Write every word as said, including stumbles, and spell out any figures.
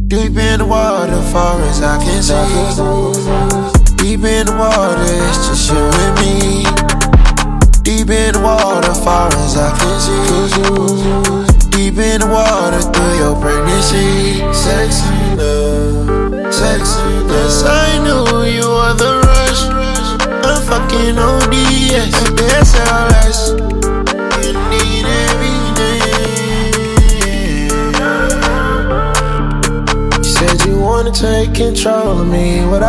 Deep in the water, far as I can see. Deep in the water, it's just you and me. Deep in the water, far as I can see. Deep in the water, through your pregnancy. Sexy love, sexy love. Yes, I knew you were the rush. I'm fucking O D S, S L S. You need everything. You said you wanna take control of me. What